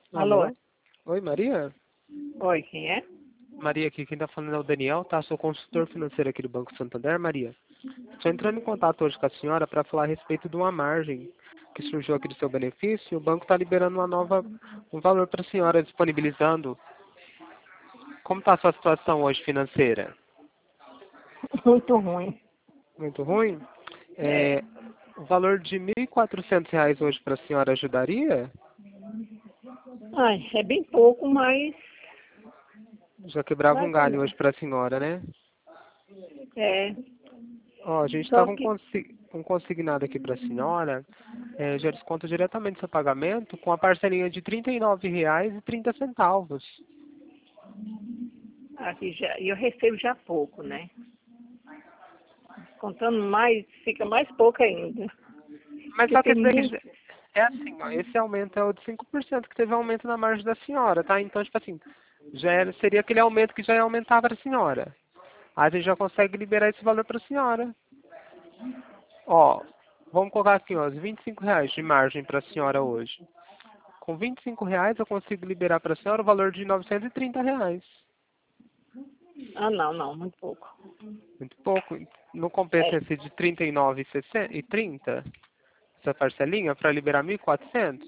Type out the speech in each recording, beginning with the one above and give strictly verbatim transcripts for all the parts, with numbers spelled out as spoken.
Alô? Alô? Oi, Maria? Oi, quem é? Maria aqui, quem tá falando é o Daniel, tá? Sou consultor financeiro aqui do Banco Santander, Maria. Estou entrando em contato hoje com a senhora para falar a respeito de uma margem que surgiu aqui do seu benefício. O banco está liberando uma nova, um valor para a senhora, disponibilizando. Como está a sua situação hoje financeira? Muito ruim. Muito ruim? É. É, o valor de mil e quatrocentos reais hoje para a senhora ajudaria? Ai, é bem pouco, mas Já quebrava vai um galho também. hoje para a senhora, né? É. Ó, a gente Só estava um, que. consi um consignado aqui para a senhora, é, já desconta diretamente seu pagamento com a parcelinha de trinta e nove reais e trinta centavos. Aqui já, eu recebo já pouco, né? Contando mais, fica mais pouco ainda. Mas Porque só tem quer dizer muito. que é assim, ó, esse aumento é o de cinco por cento que teve aumento na margem da senhora, tá? Então, tipo assim, já era, seria aquele aumento que já ia aumentar para a senhora. Aí a gente já consegue liberar esse valor para a senhora. Ó, vamos colocar aqui, ó, os vinte e cinco reais de margem para a senhora hoje. Com vinte e cinco reais eu consigo liberar para a senhora o valor de novecentos e trinta reais. Ah, não, não, muito pouco. Muito pouco. Não compensa É. esse de trinta e nove e trinta, essa parcelinha, para liberar mil e quatrocentos?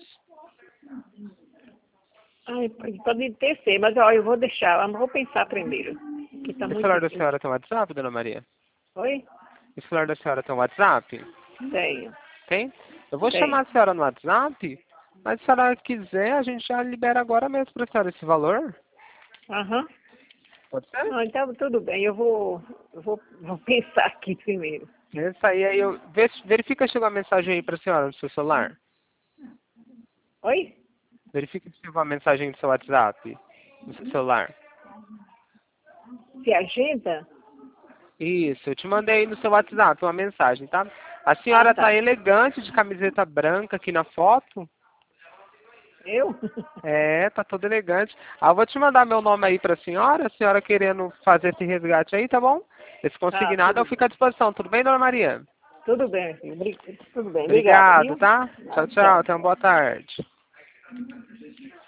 Ai, pode pode ter ser, mas ó, eu vou deixar, eu vou pensar primeiro. Que tá Esse muito celular da difícil. senhora tem WhatsApp, dona Maria? Oi? Esse celular da senhora tem WhatsApp? Tenho, Tem? Eu vou chamar tenho. a senhora no WhatsApp, mas se a senhora quiser, a gente já libera agora mesmo para a senhora esse valor. Aham. Pode ser? Não, então tudo bem, eu vou, eu vou, vou pensar aqui primeiro. Isso aí, aí eu, vê- verifica se chegou a mensagem aí para a senhora no seu celular. Oi? Verifica se chegou a mensagem do seu WhatsApp, no seu celular. Se agenda? Isso, eu te mandei aí no seu WhatsApp uma mensagem, tá? A Ah, senhora tá tá. elegante de camiseta branca aqui na foto. Eu? É, tá toda elegante. Ah, eu vou te mandar meu nome aí pra senhora, a senhora querendo fazer esse resgate aí, tá bom? Esse Ah, consignado eu tudo, fico à disposição. Tudo bem, dona Maria? tudo bem, filho. Obri- Tudo bem, obrigada, Obrigado, viu? tá? Tchau, Ah, tchau. tchau. Tenha uma boa tarde.